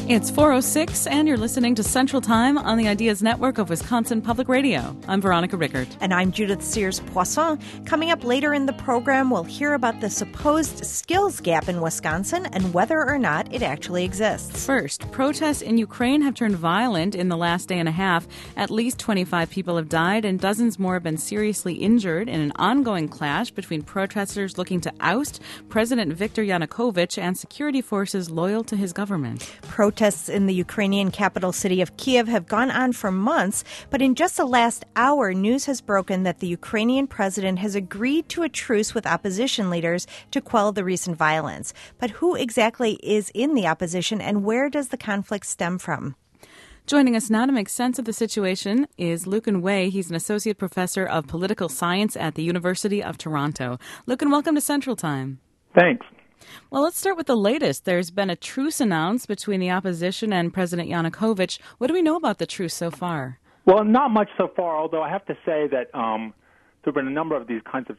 It's 4:06, and you're listening to Central Time on the Ideas Network of Wisconsin Public Radio. I'm Veronica Rickert. And I'm Judith Sears-Poisson. Coming up later in the program, we'll hear about the supposed skills gap in Wisconsin and whether or not it actually exists. First, protests in Ukraine have turned violent in the last day and a half. At least 25 people have died and dozens more have been seriously injured in an ongoing clash between protesters looking to oust President Viktor Yanukovych and security forces loyal to his government. Protests in the Ukrainian capital city of Kyiv have gone on for months, but in just the last hour, news has broken that the Ukrainian president has agreed to a truce with opposition leaders to quell the recent violence. But who exactly is in the opposition, and where does the conflict stem from? Joining us now to make sense of the situation is Lucan Way. He's an associate professor of political science at the University of Toronto. Lucan, welcome to Central Time. Thanks. Well, let's start with the latest. There's been a truce announced between the opposition and President Yanukovych. What do we know about the truce so far? Well, not much so far, although I have to say that there have been a number of these kinds of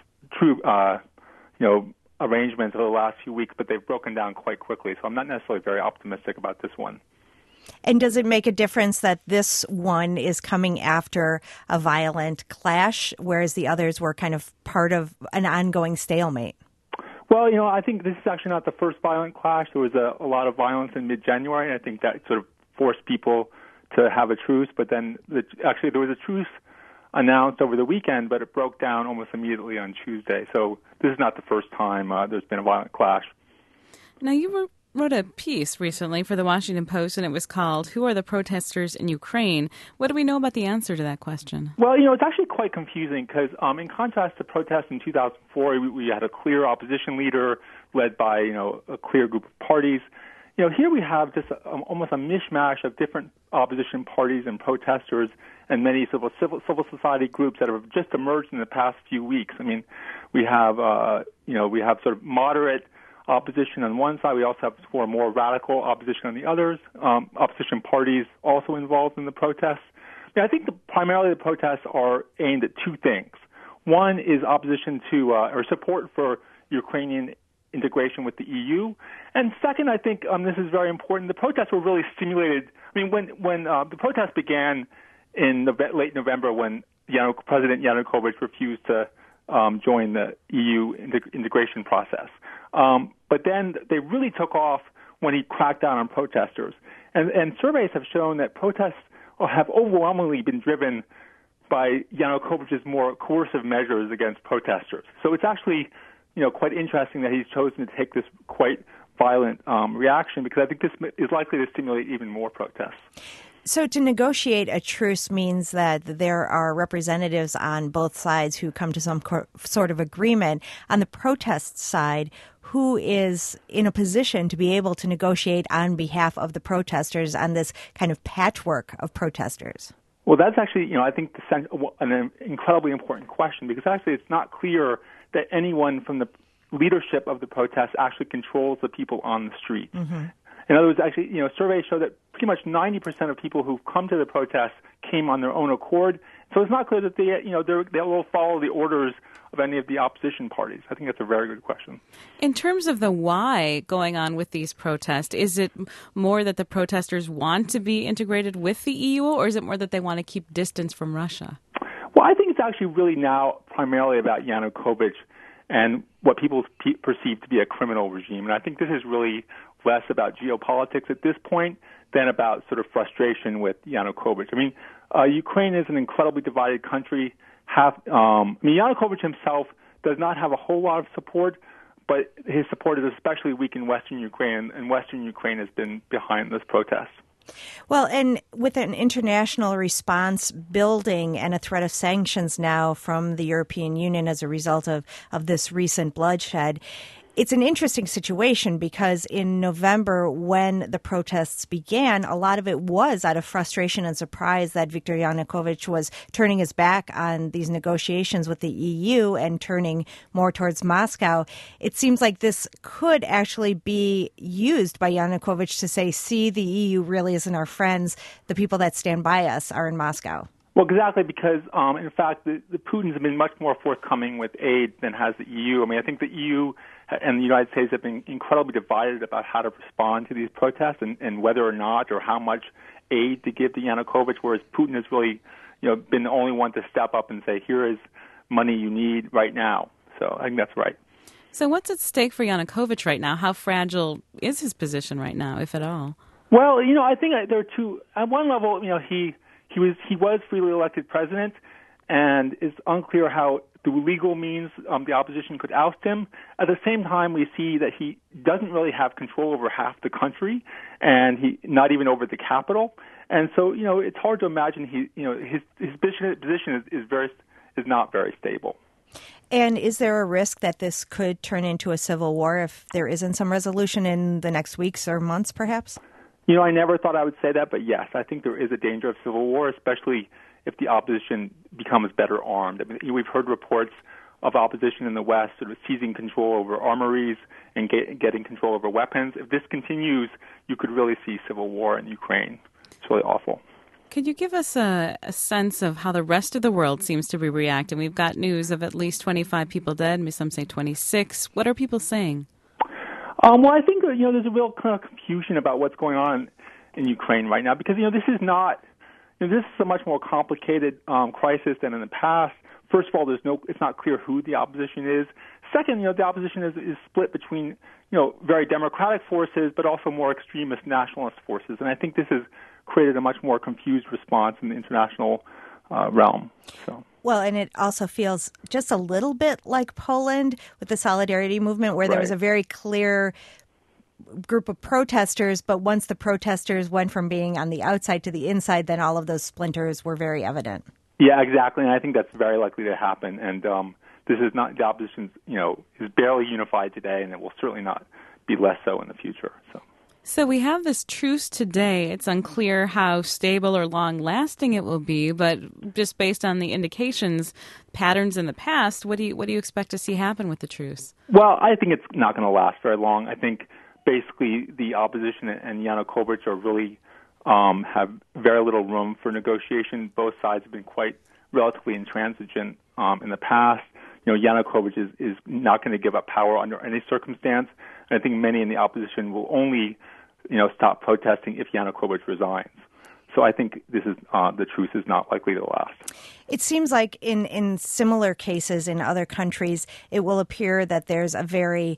arrangements over the last few weeks, but they've broken down quite quickly, so I'm not necessarily very optimistic about this one. And does it make a difference that this one is coming after a violent clash, whereas the others were kind of part of an ongoing stalemate? Well, I think this is actually not the first violent clash. There was a lot of violence in mid-January, and I think that sort of forced people to have a truce. But then, actually, there was a truce announced over the weekend, but it broke down almost immediately on Tuesday. So this is not the first time there's been a violent clash. Now, you wrote a piece recently for the Washington Post, and it was called, "Who Are the Protesters in Ukraine?" What do we know about the answer to that question? Well, it's actually quite confusing because in contrast to protests in 2004, we had a clear opposition leader led by, a clear group of parties. Here we have just almost a mishmash of different opposition parties and protesters and many civil society groups that have just emerged in the past few weeks. I mean, we have sort of moderate opposition on one side. We also have more radical opposition on the others. Opposition parties also involved in the protests. I think primarily the protests are aimed at two things. One is opposition to or support for Ukrainian integration with the EU, and second, I think this is very important. The protests were really stimulated. I mean, when the protests began in late November, when President Yanukovych refused to join the EU integration process. But then they really took off when he cracked down on protesters. And surveys have shown that protests have overwhelmingly been driven by Yanukovych's more coercive measures against protesters. So it's actually, quite interesting that he's chosen to take this quite violent reaction, because I think this is likely to stimulate even more protests. So to negotiate a truce means that there are representatives on both sides who come to some sort of agreement. On the protest side, who is in a position to be able to negotiate on behalf of the protesters on this kind of patchwork of protesters? Well, that's actually, I think an incredibly important question, because actually it's not clear that anyone from the leadership of the protests actually controls the people on the street. Mm-hmm. In other words, actually, surveys show that pretty much 90% of people who've come to the protests came on their own accord. So it's not clear that they will follow the orders of any of the opposition parties. I think that's a very good question. In terms of the why going on with these protests, is it more that the protesters want to be integrated with the EU, or is it more that they want to keep distance from Russia? Well, I think it's actually really now primarily about Yanukovych and what people perceive to be a criminal regime. And I think this is really less about geopolitics at this point than about sort of frustration with Yanukovych. I mean, Ukraine is an incredibly divided country. Yanukovych himself does not have a whole lot of support, but his support is especially weak in Western Ukraine, and Western Ukraine has been behind this protest. Well, and with an international response building and a threat of sanctions now from the European Union as a result of this recent bloodshed, it's an interesting situation because in November, when the protests began, a lot of it was out of frustration and surprise that Viktor Yanukovych was turning his back on these negotiations with the EU and turning more towards Moscow. It seems like this could actually be used by Yanukovych to say, see, the EU really isn't our friends. The people that stand by us are in Moscow. Well, exactly, because, in fact, the Putin's have been much more forthcoming with aid than has the EU. I mean, I think the EU and the United States have been incredibly divided about how to respond to these protests and whether or not or how much aid to give to Yanukovych, whereas Putin has really, been the only one to step up and say, here is money you need right now. So I think that's right. So what's at stake for Yanukovych right now? How fragile is his position right now, if at all? Well, I think there are two. At one level, he was freely elected president, and it's unclear how through legal means the opposition could oust him. At the same time, we see that he doesn't really have control over half the country, and not even over the capital. And so, it's hard to imagine his position is not very stable. And is there a risk that this could turn into a civil war if there isn't some resolution in the next weeks or months, perhaps? I never thought I would say that, but yes, I think there is a danger of civil war, especially if the opposition becomes better armed. I mean, we've heard reports of opposition in the West sort of seizing control over armories and getting control over weapons. If this continues, you could really see civil war in Ukraine. It's really awful. Could you give us a sense of how the rest of the world seems to be reacting? We've got news of at least 25 people dead, some say 26. What are people saying? Well, I think there's a real kind of confusion about what's going on in Ukraine right now because this is not this is a much more complicated crisis than in the past. First of all, it's not clear who the opposition is. Second, the opposition is split between very democratic forces, but also more extremist nationalist forces, and I think this has created a much more confused response in the international realm. So. Well, and it also feels just a little bit like Poland with the Solidarity movement, where there was a very clear group of protesters, but once the protesters went from being on the outside to the inside, then all of those splinters were very evident. Yeah, exactly, and I think that's very likely to happen. And this is not the opposition, is barely unified today, and it will certainly not be less so in the future. So we have this truce today. It's unclear how stable or long-lasting it will be, but just based on the indications, patterns in the past, what do you expect to see happen with the truce? Well, I think it's not going to last very long. I think basically the opposition and Yanukovych are really have very little room for negotiation. Both sides have been quite relatively intransigent in the past. Yanukovych is not going to give up power under any circumstance. And I think many in the opposition will only, stop protesting if Yanukovych resigns. So I think this is the truce is not likely to last. It seems like in similar cases in other countries, it will appear that there's a very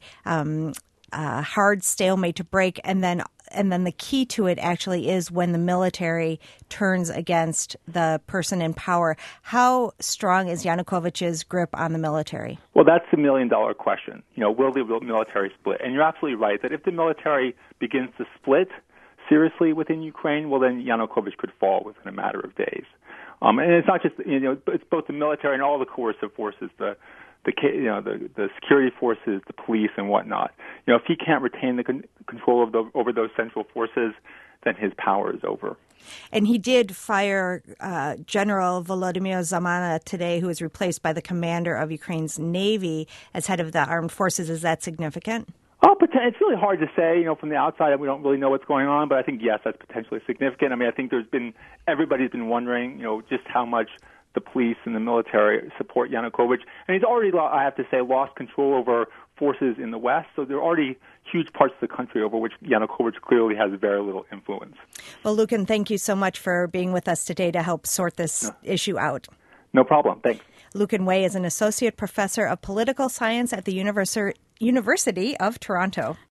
hard stalemate to break, and then the key to it actually is when the military turns against the person in power. How strong is Yanukovych's grip on the military? Well, that's the million-dollar question. Will the military split? And you're absolutely right that if the military begins to split seriously within Ukraine, well, then Yanukovych could fall within a matter of days. And it's not just it's both the military and all the coercive forces, the security forces, the police, and whatnot. If he can't retain the control over those central forces, then his power is over. And he did fire General Volodymyr Zamana today, who was replaced by the commander of Ukraine's Navy as head of the armed forces. Is that significant? Oh, it's really hard to say. From the outside, we don't really know what's going on. But I think, yes, that's potentially significant. I mean, I think everybody's been wondering, just how much the police and the military support Yanukovych. And he's already, I have to say, lost control over forces in the West. So there are already huge parts of the country over which Yanukovych clearly has very little influence. Well, Lucan, thank you so much for being with us today to help sort this issue out. No problem. Thanks. Lucan Way is an associate professor of political science at the University of Toronto.